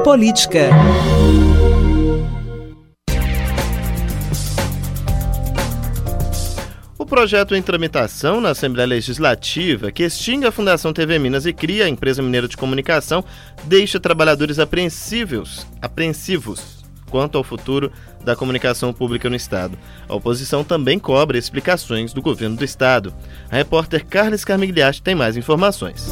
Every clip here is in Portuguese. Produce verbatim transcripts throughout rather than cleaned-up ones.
Política. O projeto em tramitação na Assembleia Legislativa, que extingue a Fundação T V Minas e cria a Empresa Mineira de Comunicação, deixa trabalhadores apreensivos, apreensivos quanto ao futuro da comunicação pública no Estado. A oposição também cobra explicações do governo do Estado. A repórter Carla Scarmigliati tem mais informações.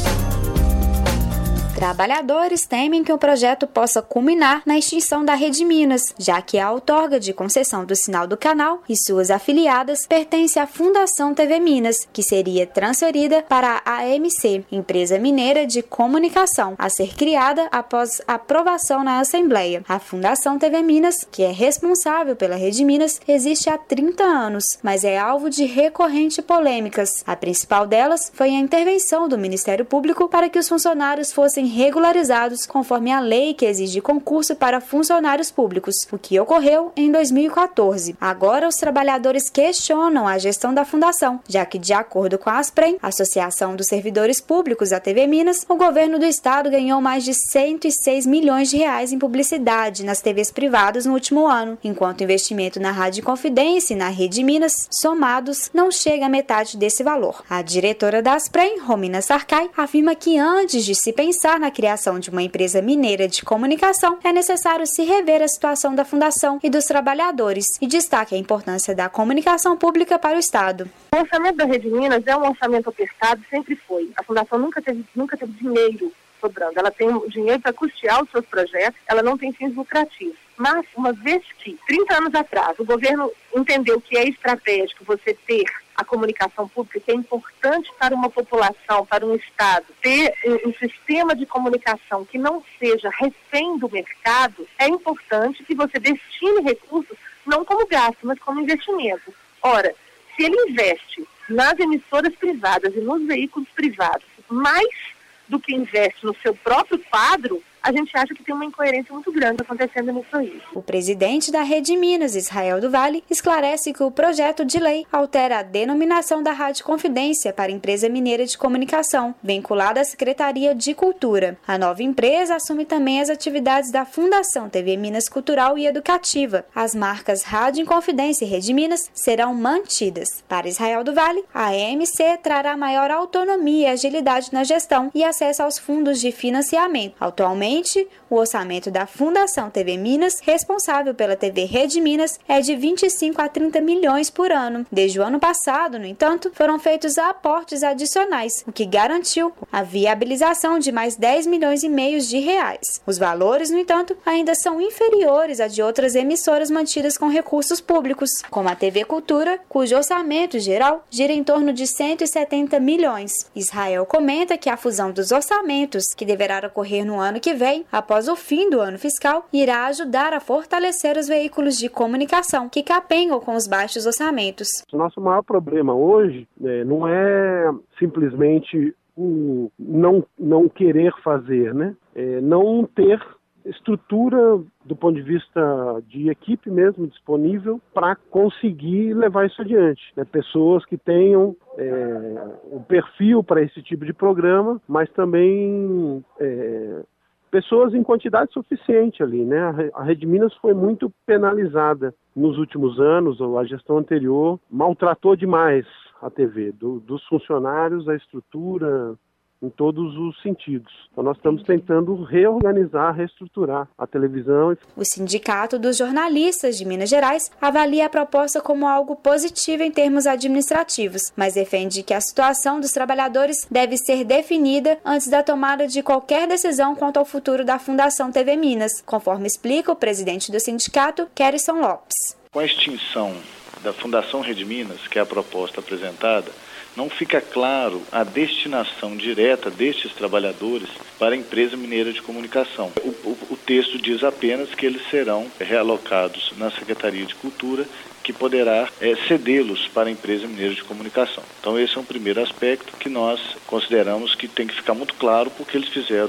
Trabalhadores temem que o projeto possa culminar na extinção da Rede Minas, já que a outorga de concessão do sinal do canal e suas afiliadas pertence à Fundação T V Minas, que seria transferida para a A M C, Empresa Mineira de Comunicação, a ser criada após aprovação na Assembleia. A Fundação T V Minas, que é responsável pela Rede Minas, existe há trinta anos, mas é alvo de recorrentes polêmicas. A principal delas foi a intervenção do Ministério Público para que os funcionários fossem regularizados conforme a lei que exige concurso para funcionários públicos, o que ocorreu em dois mil e quatorze. Agora, os trabalhadores questionam a gestão da fundação, já que, de acordo com a ASPREM, Associação dos Servidores Públicos da T V Minas, o governo do estado ganhou mais de cento e seis milhões de reais em publicidade nas T Vs privadas no último ano, enquanto o investimento na Rádio Confidência e na Rede Minas, somados, não chega a metade desse valor. A diretora da ASPREM, Romina Sarcai, afirma que antes de se pensar na criação de uma empresa mineira de comunicação, é necessário se rever a situação da fundação e dos trabalhadores e destaca a importância da comunicação pública para o Estado. O orçamento da Rede Minas é um orçamento apertado, sempre foi. A fundação nunca teve, nunca teve dinheiro sobrando. Ela tem dinheiro para custear os seus projetos, ela não tem fins lucrativos. Mas, uma vez que, trinta anos atrás, o governo entendeu que é estratégico você ter a comunicação pública, que é importante para uma população, para um Estado, ter um, um sistema de comunicação que não seja refém do mercado, é importante que você destine recursos não como gasto, mas como investimento. Ora, se ele investe nas emissoras privadas e nos veículos privados mais do que investe no seu próprio quadro, a gente acha que tem uma incoerência muito grande acontecendo nisso aí. O presidente da Rede Minas, Israel do Vale, esclarece que o projeto de lei altera a denominação da Rádio Confidência para Empresa Mineira de Comunicação, vinculada à Secretaria de Cultura. A nova empresa assume também as atividades da Fundação T V Minas Cultural e Educativa. As marcas Rádio Confidência e Rede Minas serão mantidas. Para Israel do Vale, a A M C trará maior autonomia e agilidade na gestão e acesso aos fundos de financiamento. Atualmente, o orçamento da Fundação T V Minas, responsável pela T V Rede Minas, é de vinte e cinco a trinta milhões por ano. Desde o ano passado, no entanto, foram feitos aportes adicionais, o que garantiu a viabilização de mais dez milhões e meio de reais. Os valores, no entanto, ainda são inferiores a de outras emissoras mantidas com recursos públicos, como a T V Cultura, cujo orçamento geral gira em torno de cento e setenta milhões. Israel comenta que a fusão dos orçamentos, que deverá ocorrer no ano que vem, após o fim do ano fiscal, irá ajudar a fortalecer os veículos de comunicação que capengam com os baixos orçamentos. O nosso maior problema hoje né, não é simplesmente o não, não querer fazer, né? É não ter estrutura do ponto de vista de equipe mesmo disponível para conseguir levar isso adiante. Né? Pessoas que tenham é, o perfil para esse tipo de programa, mas também é, pessoas em quantidade suficiente ali, né? A Rede Minas foi muito penalizada nos últimos anos, ou a gestão anterior maltratou demais a T V, do, dos funcionários, a estrutura, em todos os sentidos. Então nós estamos tentando reorganizar, reestruturar a televisão. O Sindicato dos Jornalistas de Minas Gerais avalia a proposta como algo positivo em termos administrativos, mas defende que a situação dos trabalhadores deve ser definida antes da tomada de qualquer decisão quanto ao futuro da Fundação T V Minas, conforme explica o presidente do sindicato, Kerison Lopes. Com a extinção da Fundação Rede Minas, que é a proposta apresentada, não fica claro a destinação direta destes trabalhadores para a Empresa Mineira de Comunicação. O, o, o texto diz apenas que eles serão realocados na Secretaria de Cultura, que poderá é, cedê-los para a Empresa Mineira de Comunicação. Então esse é um primeiro aspecto que nós consideramos que tem que ficar muito claro, porque eles fizeram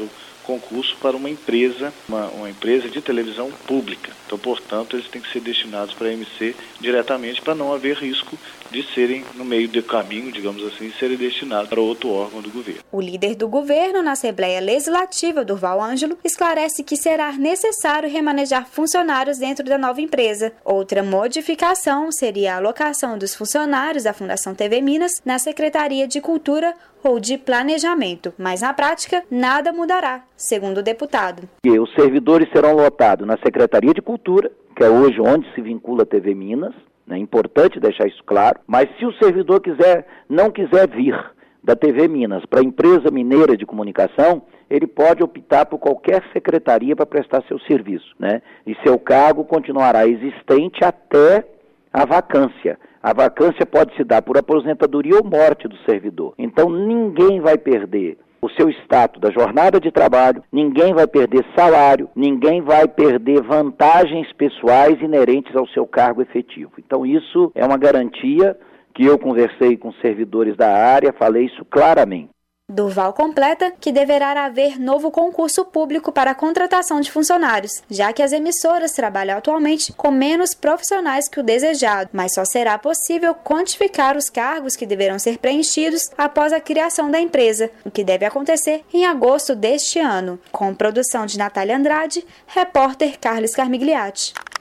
concurso para uma empresa, uma, uma empresa de televisão pública. Então, portanto, eles têm que ser destinados para a M C diretamente para não haver risco de serem, no meio do caminho, digamos assim, serem destinados para outro órgão do governo. O líder do governo na Assembleia Legislativa, Durval Ângelo, esclarece que será necessário remanejar funcionários dentro da nova empresa. Outra modificação seria a alocação dos funcionários da Fundação T V Minas na Secretaria de Cultura ou de Planejamento, mas na prática nada mudará, segundo o deputado. E os servidores serão lotados na Secretaria de Cultura, que é hoje onde se vincula a T V Minas. É importante deixar isso claro, mas se o servidor quiser, não quiser vir da T V Minas para a empresa mineira de comunicação, ele pode optar por qualquer secretaria para prestar seu serviço, né? E seu cargo continuará existente até a vacância. A vacância pode se dar por aposentadoria ou morte do servidor. Então ninguém vai perder o seu status da jornada de trabalho, ninguém vai perder salário, ninguém vai perder vantagens pessoais inerentes ao seu cargo efetivo. Então isso é uma garantia que eu conversei com servidores da área, falei isso claramente. Durval completa que deverá haver novo concurso público para a contratação de funcionários, já que as emissoras trabalham atualmente com menos profissionais que o desejado, mas só será possível quantificar os cargos que deverão ser preenchidos após a criação da empresa, o que deve acontecer em agosto deste ano. Com produção de Natália Andrade, repórter Carlos Carmigliati.